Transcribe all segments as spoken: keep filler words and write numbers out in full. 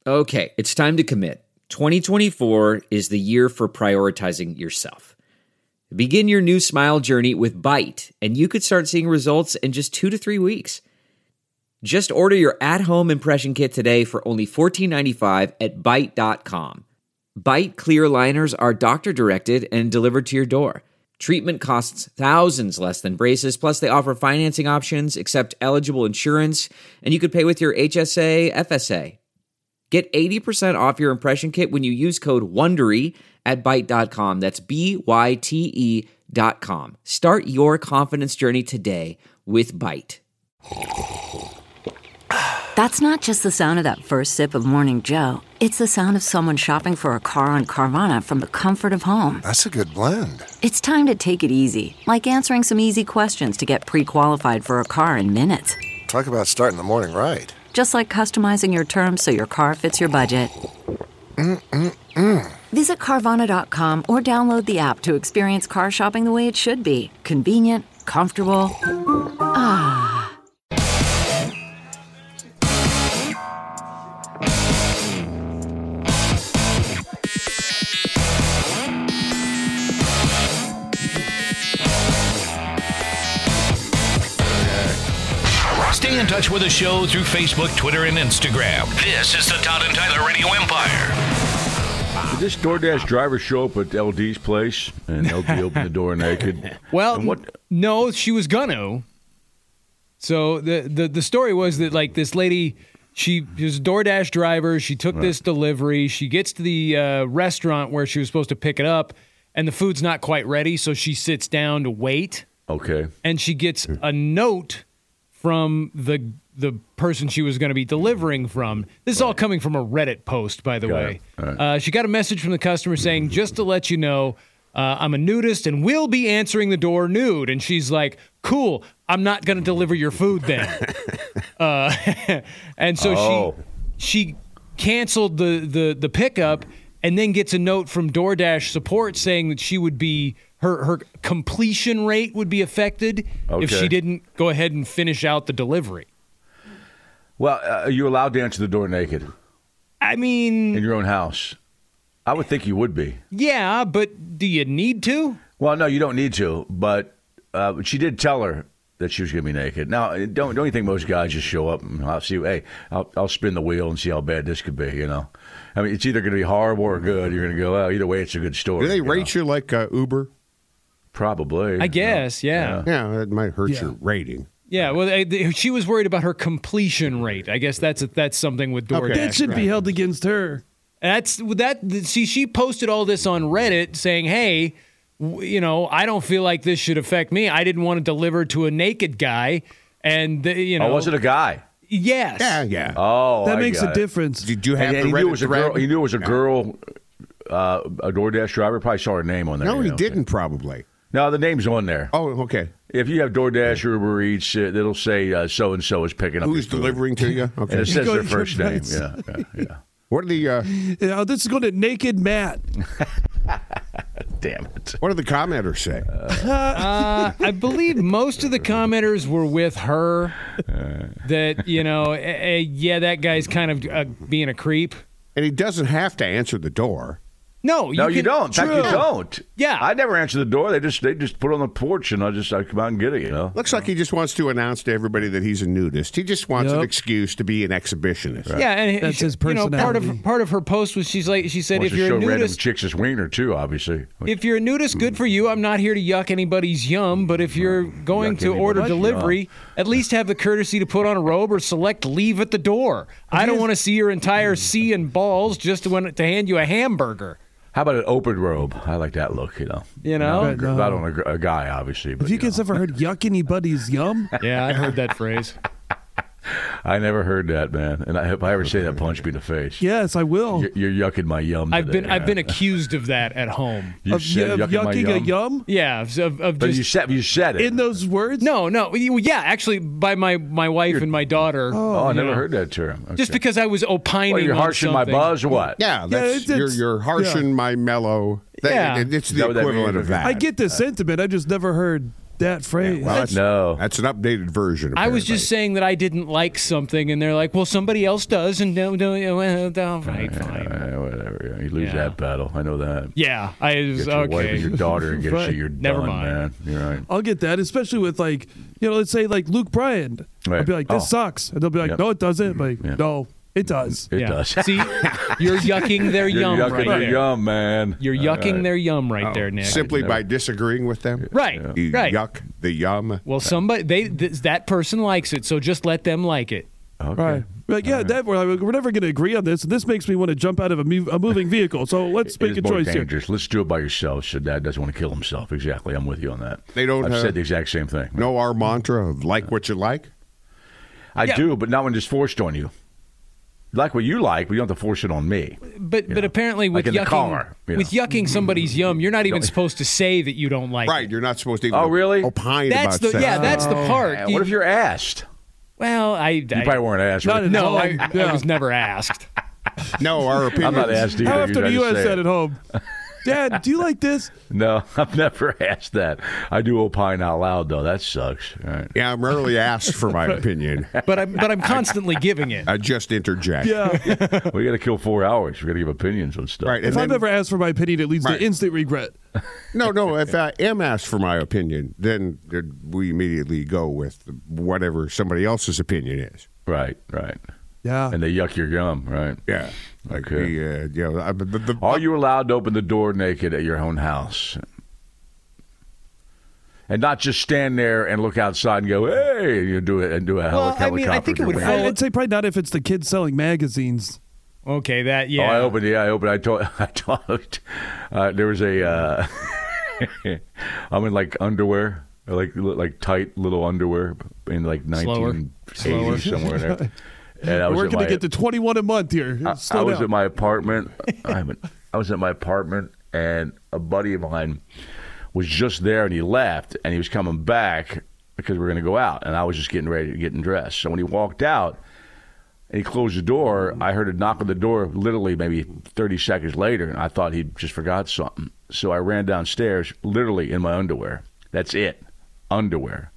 Okay, it's time to commit. twenty twenty-four is the year for prioritizing yourself. Begin your new smile journey with Byte, and you could start seeing results in just two to three weeks. Just order your at-home impression kit today for only fourteen ninety-five at byte dot com. Byte clear aligners are doctor-directed and delivered to your door. Treatment costs thousands less than braces, plus they offer financing options, accept eligible insurance, and you could pay with your H S A, F S A. Get eighty percent off your impression kit when you use code WONDERY at byte dot com. That's B Y T E dot com. Start your confidence journey today with Byte. That's not just the sound of that first sip of Morning Joe. It's the sound of someone shopping for a car on Carvana from the comfort of home. That's a good blend. It's time to take it easy, like answering some easy questions to get pre-qualified for a car in minutes. Talk about starting the morning right. Just like customizing your terms so your car fits your budget. Mm-mm-mm. Visit Carvana dot com or download the app to experience car shopping the way it should be. Convenient, comfortable. Ah. Stay in touch with the show through Facebook, Twitter, and Instagram. This is the Todd and Tyler Radio Empire. Did this DoorDash driver show up at L D's place and L D opened the door naked? Well, what? no, she was gonna. So the, the the story was that like this lady, she was a DoorDash driver. She took right. this delivery. She gets to the uh, restaurant where she was supposed to pick it up, and the food's not quite ready. So she sits down to wait. Okay. And she gets a note from the the person she was going to be delivering from. This is all coming from a Reddit post, by the got way. Right. Uh, she got a message from the customer saying, just to let you know, uh, I'm a nudist and will be answering the door nude. And she's like, cool, I'm not going to deliver your food then. uh, and so oh. she she canceled the, the, the pickup and then gets a note from DoorDash support saying that she would be Her her completion rate would be affected okay. if she didn't go ahead and finish out the delivery. Well, uh, are you allowed to answer the door naked? I mean... In your own house? I would think you would be. Yeah, but do you need to? Well, no, you don't need to, but uh, she did tell her that she was going to be naked. Now, don't don't you think most guys just show up and I'll see, hey, I'll, I'll spin the wheel and see how bad this could be, you know? I mean, it's either going to be horrible or good. You're going to go, well, either way, it's a good story. Do they rate know? you like uh, Uber? Probably. I guess, yeah. Yeah, yeah it might hurt yeah. your rating. Yeah, well, they, she was worried about her completion rate. I guess that's a, that's something with DoorDash. Okay. That should right? be held against her. That's that. See, she posted all this on Reddit saying, "Hey, w- you know, I don't feel like this should affect me. I didn't want to deliver to a naked guy, and the, you know, oh, was it a guy? Yes. Yeah, yeah. Oh, that I makes a it. difference. Did you have and, the and he, Reddit knew it was a thread? girl, he knew it was a girl, uh, a DoorDash driver. Probably saw her name on there. No, he know? didn't. Probably. No, the name's on there. Oh, okay. If you have DoorDash or Uber Eats, uh, it'll say uh, so and so is picking up. Who's delivering to you? Okay. And it says Go their to first your name. place. Yeah, yeah, yeah. What are the? Uh, yeah, this is going to Naked Matt. Damn it. What did the commenters say? Uh, I believe most of the commenters were with her. That you know, uh, yeah, that guy's kind of uh, being a creep. And he doesn't have to answer the door. No, you no, can, you don't. In fact, you don't. Yeah, I never answer the door. They just they just put it on the porch, and I just I come out and get it. You know. Looks like he just wants to announce to everybody that he's a nudist. He just wants Yep. an excuse to be an exhibitionist. Yeah, and That's she, his you know, part of personality. part of her post was she's like she said, Wants if to you're a show random nudist, chicks his wiener too, obviously. if you're a nudist, good for you. I'm not here to yuck anybody's yum, but if you're going Yuck to order anybody's delivery, at least have the courtesy to put on a robe or select leave at the door. I don't want to see your entire sea and balls just to, want to hand you a hamburger. How about an open robe? I like that look, you know. You know? Not, not on a, gr- a guy, obviously. But, Have you you guys know. ever heard yuck anybody's yum? Yeah, I heard that phrase. I never heard that, man. And I, if I ever say that, punch me in the face. Yes, I will. You're, you're yucking my yum. I've today, been I've man. been accused of that at home. You of, said of yucking, my yucking yum? a yum? Yeah, of, of, of But just you said you said it. In those words? no, no, you- yeah, actually, by my my wife and my daughter. oh, I you never know, heard that term. Okay. Just because I was opining. Well, you're on harshing my something. buzz or what? Yeah, that's it's- you're, it's- you're harshing yeah. my mellow. That- Yeah. It's Is the that what that equivalent means? of that. I get the sentiment. I just never heard that phrase. Well, that's, No. That's an updated version. I was apparently. just saying that I didn't like something, and they're like, "Well, somebody else does," and no, no, no, no, fine, fine. Uh, whatever. Yeah. You lose Yeah. that battle. I know that. Yeah, I was Get your wife okay. and your daughter and get Right. you. You're Never done, mind. man. You're right. I'll get that, especially with like, you know, let's say like Luke Bryan. Right. I'll be like, this Oh. sucks. And they'll be like, Yep. no, it doesn't. I'm like, Yeah. no, it does. It Yeah. does. See, you're yucking their You're yum yucking right their there. yum, man. You're All yucking right. their yum right Oh, there, Nick. simply Never- by disagreeing with them. Right, You right. yuck the yum. Well, somebody they th- that person likes it, so just let them like it. Okay. Right. Like, yeah, that, we're, like, we're never going to agree on this. And this makes me want to jump out of a, move, a moving vehicle. So let's It make is a more choice here. dangerous. Let's do it by yourself. So dad doesn't want to kill himself. Exactly. I'm with you on that. They don't I've have- said the exact same thing. Know our mantra of like what you like. I Yeah. do, but not when it's forced on you. Like what you like, but you don't have to force it on me. But but apparently with Like in the yucking car, you with know. yucking somebody's yum, you're not even supposed to say that you don't like Right. it. You're not supposed to even Oh, really? opine That's about the sex. yeah, that's the part. Uh, You- what if you're asked? well, I, You I probably weren't asked. Not right? at no, home. I, Yeah. I was never asked. No, our opinion. I'm not asked either. How often do you just ask say that it. at home? Dad, do you like this? No, I've never asked that. I do opine out loud, though. That sucks. All right. Yeah, I'm rarely asked for my opinion. But I'm but I'm constantly giving it. I just interject. Yeah. We got to kill four hours. We got to give opinions on stuff. Right. And If I've then, ever asked for my opinion, it leads Right. to instant regret. no, no. If I am asked for my opinion, then we immediately go with whatever somebody else's opinion is. Right, right. Yeah. And they yuck your gum, right? Yeah. Like Okay. the, uh, you know, I- the, the, Are you allowed to open the door naked at your own house? And not just stand there and look outside and go, hey, you do it and do a Well, heli- I mean, helicopter. I think it would wing. fall- I'd say probably not if it's the kids selling magazines. Okay, that Oh, yeah. I opened. Yeah, I opened. I told. I told. Uh, there was a. Uh, I'm in like underwear, like like tight little underwear in like Slower. nineteen Slower. eighty somewhere there. And I was We're at going to my- get to twenty-one a month here. I, Slow I was down. at my apartment. I, haven't- I was at my apartment, and a buddy of mine was just there, and he left, and he was coming back because we were going to go out, and I was just getting ready to getting dressed. So when he walked out and he closed the door, I heard a knock on the door, literally maybe thirty seconds later, and I thought he just forgot something. So I ran downstairs, literally in my underwear. That's it, underwear.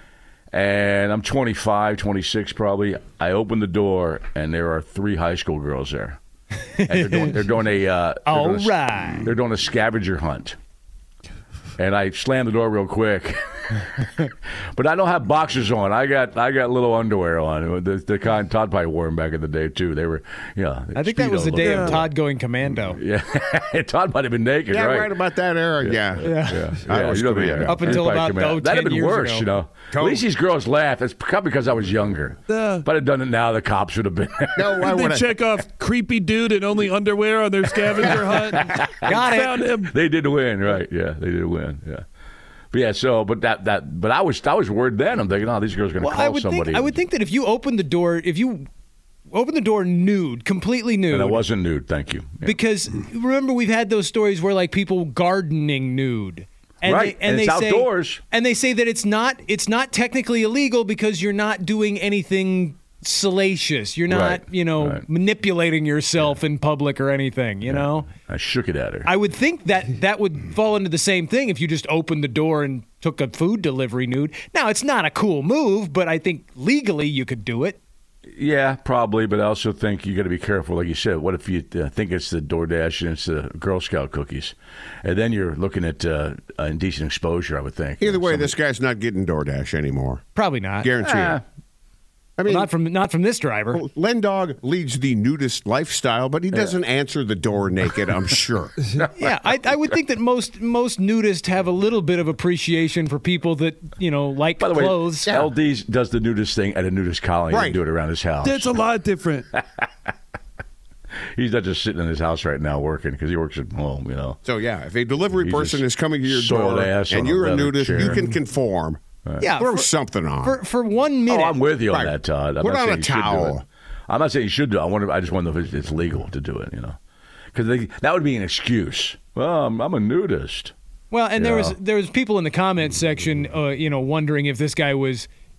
And I'm twenty-five, twenty-six probably. I open the door, and there are three high school girls there. And they're doing, they're doing a uh, they're All doing a- right. they're doing a scavenger hunt. And I slammed the door real quick. But I don't have boxers on. I got I got little underwear on. The, the kind Todd probably wore them back in the day too. They were, yeah. I think that was the Speedo day looking. of Todd going commando. Yeah, Todd might have been naked, yeah, right? right about that era. Yeah. Yeah, I yeah, was you know the commando. era. Up until Everybody about, commando. oh, That'd have ten been years worse, ago. you know. At Totally. least these girls laugh. It's probably because I was younger. Uh, if I'd have done it now, the cops would have been. No, I They would check off creepy dude in only underwear on their scavenger hunt. Got it. Found him. They did win, right? Yeah, they did win. Yeah, but yeah. So, but that that, but I was I was worried then. I'm thinking, oh, these girls are going to Well, call I would somebody. think I would think that if you open the door, if you open the door nude, completely nude, And I wasn't nude. Thank you. Yeah. because remember we've had those stories where like people gardening nude. And Right, they, and, and it's they outdoors. Say, and they say that it's not it's not technically illegal because you're not doing anything salacious. You're not, Right, you know, right. manipulating yourself in public or anything, you know? I shook it at her. I would think that that would fall into the same thing if you just opened the door and took a food delivery nude. Now, it's not a cool move, but I think legally you could do it. Yeah, probably, but I also think you got to be careful. Like you said, what if you uh, think it's the DoorDash and it's the Girl Scout cookies, and then you're looking at uh, indecent exposure? I would think. Either way, Somebody- this guy's not getting DoorDash anymore. Probably not. Guarantee Ah. it. I mean, Well, not from not from this driver. well, Len Dog leads the nudist lifestyle, but he doesn't answer the door naked, I'm sure. Yeah, I, I would think that most most nudists have a little bit of appreciation for people that you know like By the way, clothes. L D does the nudist thing at a nudist colony Right. and do it around his house. That's a lot different. He's not just sitting in his house right now working because he works at home, you know. So, yeah, if a delivery He person just is coming to your soiled door ass on and a you're a leather nudist, chair. you can conform. Yeah, Throw for, something on. for for one minute. Oh, I'm with you on Right. that, Todd. I'm Put not on saying a you should do towel. it. I'm not saying you should do it. I wonder. I just wonder if it's, it's legal to do it. You know, because that would be an excuse. Well, I'm, I'm a nudist. Well, and there was Yeah. there was people in the comments section, uh, you know, wondering if this guy was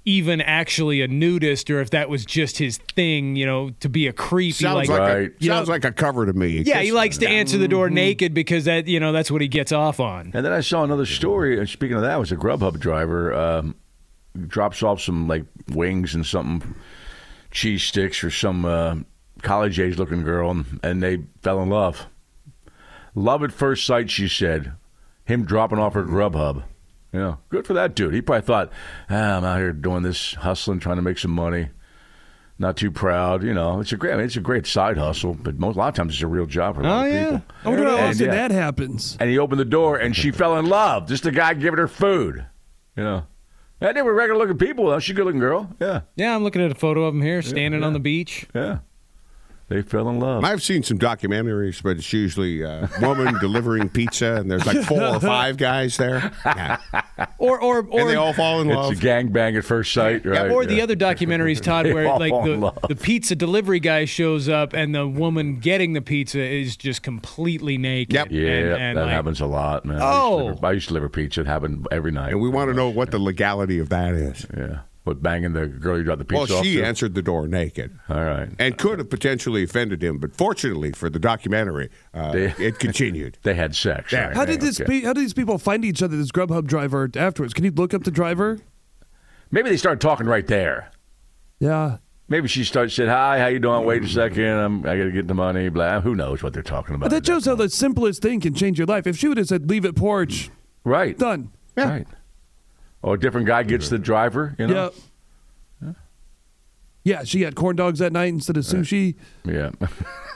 even actually a nudist or if that was just his thing, you know, to be a creep. He Sounds liked- like Right. a, sounds like a cover to me. yeah, he Just- likes to answer the door naked because that, you know, that's what he gets off on. And then I saw another story. And speaking of that, it was a Grubhub driver um, drops off some like wings and something, cheese sticks for some uh, college age looking girl, and, and they fell in love. Love at first sight, she said. Him dropping off her Grubhub. You know, good for that dude. He probably thought, ah, I'm out here doing this, hustling, trying to make some money. Not too proud. You know, it's a great, I mean, it's a great side hustle, but most, a lot of times it's a real job for a lot Oh, of yeah. people. I wonder how And, often yeah. that happens. And he opened the door, and she fell in love. Just the guy giving her food. You know, and they were regular looking people. Though. She's a good looking girl. Yeah, Yeah, I'm looking at a photo of him here standing on the beach. yeah. They fell in love. I've seen some documentaries, but it's usually a woman delivering pizza, and there's like four or five guys there. Yeah. Or or or And they all fall in It's love. a gangbang at first sight, right? or the Yeah. other documentaries, Todd, They where all like fall in the, love. the pizza delivery guy shows up and the woman getting the pizza is just completely naked. Yep. Yeah, and, and that like, happens a lot, man. Oh. I used, to deliver, I used to deliver pizza. It happened every night. And we want to know what the legality of that is. Yeah. What, banging the girl you dropped the pizza Well, off she to? answered the door naked. All right. And could have potentially offended him, but fortunately for the documentary, uh, They- it continued. They had sex. Yeah. All right. How did this? Okay. Pe- how did these people find each other? This Grubhub driver afterwards. Can you look up the driver? Maybe they started talking right there. Yeah. Maybe she started said, "Hi, how you doing? Wait a second, I'm, I got to get the money." Blah. Who knows what they're talking about? But that shows how the simplest thing can change your life. If she would have said, "Leave it porch," right. done. Right. Or a different guy gets the driver. You know. Yeah. Yeah, she had corn dogs that night instead of sushi. Yeah. I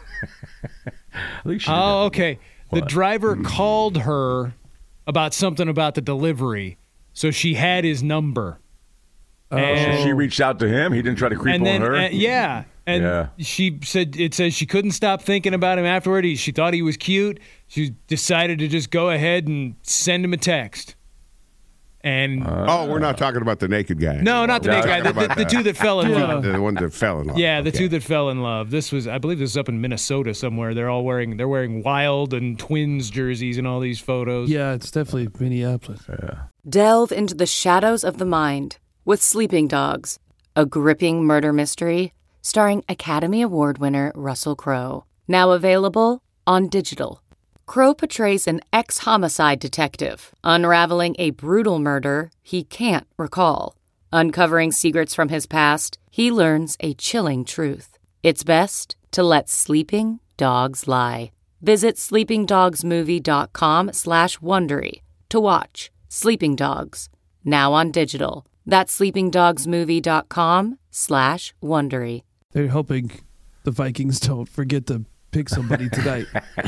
think she did Oh, that. okay. The What? driver called her about something about the delivery, so she had his number. So And, she reached out to him. He didn't try to creep and on then her. uh, yeah, and Yeah. she said it says she couldn't stop thinking about him afterward. He, she thought he was cute. She decided to just go ahead and send him a text. And Oh, we're not talking about the naked guy. no, not the No, naked guy. The, talking the, about the two that fell in Yeah. love. The one that fell in love. Yeah, the Okay. two that fell in love. This was, I believe, this is up in Minnesota somewhere. They're all wearing, they're wearing Wild and Twins jerseys in all these photos. Yeah, it's definitely Minneapolis. Delve into the shadows of the mind with Sleeping Dogs, a gripping murder mystery starring Academy Award winner Russell Crowe. Now available on digital. Crowe portrays an ex-homicide detective unraveling a brutal murder he can't recall. Uncovering secrets from his past, he learns a chilling truth. It's best to let sleeping dogs lie. Visit sleepingdogsmovie.com slash Wondery to watch Sleeping Dogs, now on digital. That's sleepingdogsmovie.com slash Wondery. They're hoping the Vikings don't forget to pick somebody tonight.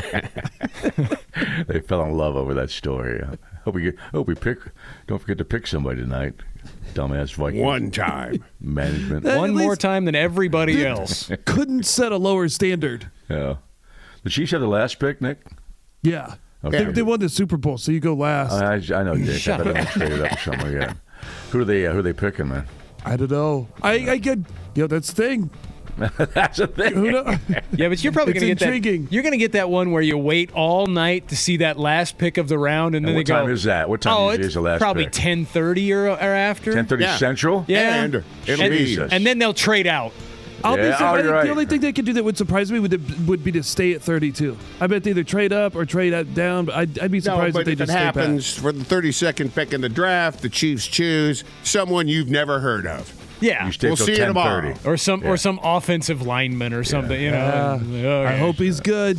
They fell in love over that story. Hope we get, hope we pick. Don't forget to pick somebody tonight. Dumbass Viking One time. management. That- One At more least- time than everybody else. Couldn't set a lower standard. Yeah. The Chiefs have the last pick, Nick. Yeah. Okay. They, they won the Super Bowl, so you go last. I, I know, Dick. I bet they traded up somewhere yet. Who are they? Uh, who are they picking, man? I don't know. I, I get, you know, that's the thing. That's the thing. Who know? Yeah, but you're probably It's going to get intriguing. that. You're going to get that one where you wait all night to see that last pick of the round, and then And what they go. time is that? What time oh, usually it's is the last probably pick? ten thirty or, or after. ten thirty Yeah. Central? Yeah, And it'll and, be- Jesus. and then they'll trade out. I'll Yeah, be surprised. oh, you're right. The only thing they could do that would surprise me would would be to stay at thirty-two. I bet they either trade up or trade out down. But I'd, I'd be No, surprised but if they if it just stay pat. happens for the thirty-second pick in the draft, the Chiefs choose someone you've never heard of. Yeah, You stay We'll till see you ten tomorrow. thirty. or some Yeah. or some offensive lineman or something. You know. Uh, and- I okay. hope he's good.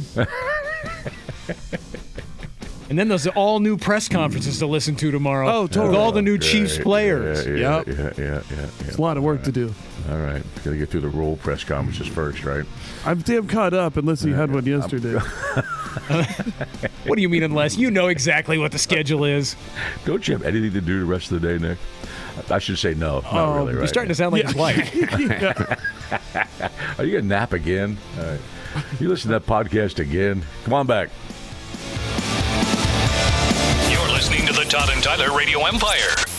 And then there's all new press conferences to listen to tomorrow. Oh, totally. With all the new Chiefs players. Yeah, yeah, Yep. yeah, yeah, yeah, yeah. It's a lot of work to do. All right. Got to get through the roll press conferences first, right? I'm damn caught up unless you had one yesterday. What do you mean, unless you know exactly what the schedule is? Don't you have anything to do the rest of the day, Nick? I should say no. Not Um, really, right? You're starting to sound like his wife. Are you going to nap again? All right. You listen to that podcast again? Come on back. You're listening to the Todd and Tyler Radio Empire.